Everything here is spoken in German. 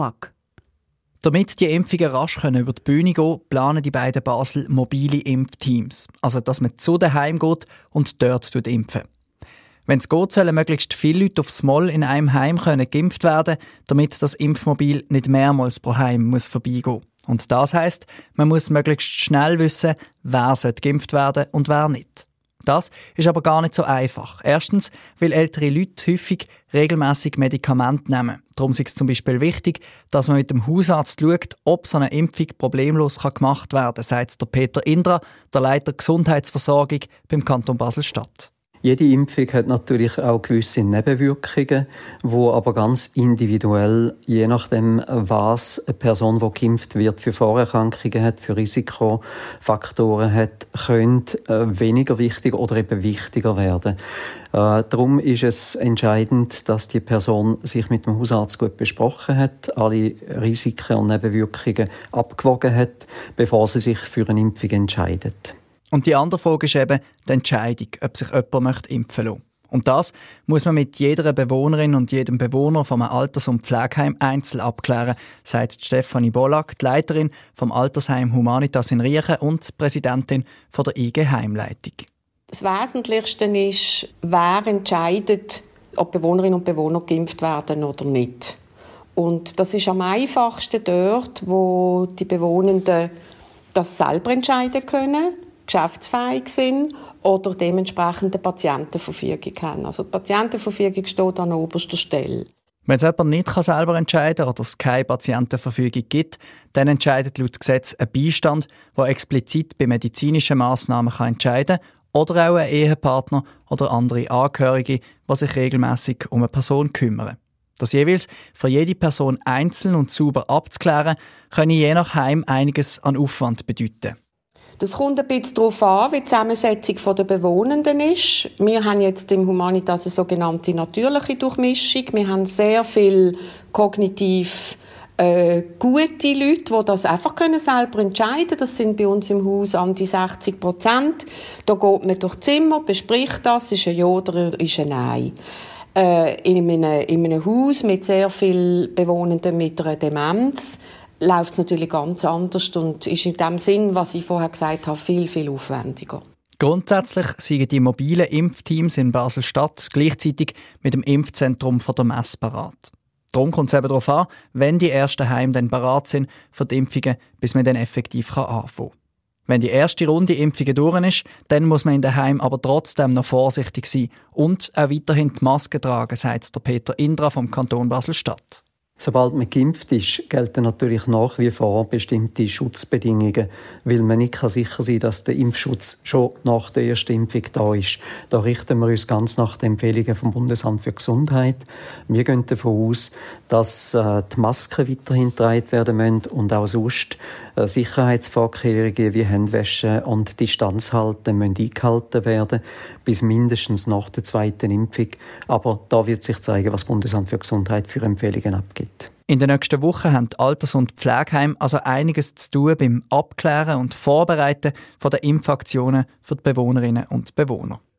Damit die Impfungen rasch über die Bühne gehen können, planen die beiden Basel mobile Impfteams. Also, dass man zu den Heim geht und dort impfen. Wenn es geht, sollen möglichst viele Leute aufs Mal in einem Heim geimpft werden, damit das Impfmobil nicht mehrmals pro Heim vorbeigehen muss. Und das heisst, man muss möglichst schnell wissen, wer geimpft werden und wer nicht. Das ist aber gar nicht so einfach. Erstens, weil ältere Leute häufig regelmässig Medikamente nehmen. Darum ist es zum Beispiel wichtig, dass man mit dem Hausarzt schaut, ob so eine Impfung problemlos gemacht werden kann, sagt der Peter Indra, der Leiter Gesundheitsversorgung beim Kanton Basel-Stadt. Jede Impfung hat natürlich auch gewisse Nebenwirkungen, die aber ganz individuell, je nachdem, was eine Person, die geimpft wird, für Vorerkrankungen hat, für Risikofaktoren hat, können weniger wichtig oder eben wichtiger werden. Darum ist es entscheidend, dass die Person sich mit dem Hausarzt gut besprochen hat, alle Risiken und Nebenwirkungen abgewogen hat, bevor sie sich für eine Impfung entscheidet. Und die andere Frage ist eben die Entscheidung, ob sich jemand impfen lassen möchte. Und das muss man mit jeder Bewohnerin und jedem Bewohner vom Alters- und Pflegeheim einzeln abklären, sagt Stefanie Bollack, die Leiterin vom Altersheim Humanitas in Riechen und Präsidentin von der IG Heimleitung. Das Wesentlichste ist, wer entscheidet, ob Bewohnerinnen und Bewohner geimpft werden oder nicht. Und das ist am einfachsten dort, wo die Bewohnenden das selber entscheiden können, geschäftsfähig sind oder dementsprechend eine Patientenverfügung haben. Also die Patientenverfügung steht an oberster Stelle. Wenn es jemand nicht selber entscheiden kann oder es keine Patientenverfügung gibt, dann entscheidet laut Gesetz ein Beistand, der explizit bei medizinischen Massnahmen entscheiden kann, oder auch ein Ehepartner oder andere Angehörige, die sich regelmässig um eine Person kümmern. Das jeweils für jede Person einzeln und sauber abzuklären, könne je nach Heim einiges an Aufwand bedeuten. Das kommt ein bisschen darauf an, wie die Zusammensetzung der Bewohnenden ist. Wir haben jetzt im Humanitas eine sogenannte natürliche Durchmischung. Wir haben sehr viel kognitiv gute Leute, die das einfach selber entscheiden können. Das sind bei uns im Haus an die 60%. Da geht man durch Zimmer, bespricht das, ist ein Ja oder ist ein Nein. In einem Haus mit sehr vielen Bewohnenden mit einer Demenz läuft es natürlich ganz anders und ist in dem Sinn, was ich vorher gesagt habe, viel, viel aufwendiger. Grundsätzlich sind die mobilen Impfteams in Basel-Stadt gleichzeitig mit dem Impfzentrum von der Messe parat. Darum kommt es eben darauf an, wenn die ersten Heime dann parat sind für die Impfungen, bis man dann effektiv anfangen kann. Wenn die erste Runde Impfungen durch ist, dann muss man in den Heimen aber trotzdem noch vorsichtig sein und auch weiterhin die Maske tragen, sagt der Peter Indra vom Kanton Basel-Stadt. Sobald man geimpft ist, gelten natürlich nach wie vor bestimmte Schutzbedingungen, weil man nicht sicher sein kann, dass der Impfschutz schon nach der ersten Impfung da ist. Da richten wir uns ganz nach den Empfehlungen vom Bundesamt für Gesundheit. Wir gehen davon aus, dass die Masken weiterhin getragen werden müssen und auch sonst Sicherheitsvorkehrungen wie Händewaschen und Distanz halten müssen eingehalten werden, bis mindestens nach der zweiten Impfung. Aber da wird sich zeigen, was das Bundesamt für Gesundheit für Empfehlungen abgibt. In den nächsten Wochen haben die Alters- und Pflegeheime also einiges zu tun beim Abklären und Vorbereiten der Impfaktionen für die Bewohnerinnen und Bewohner.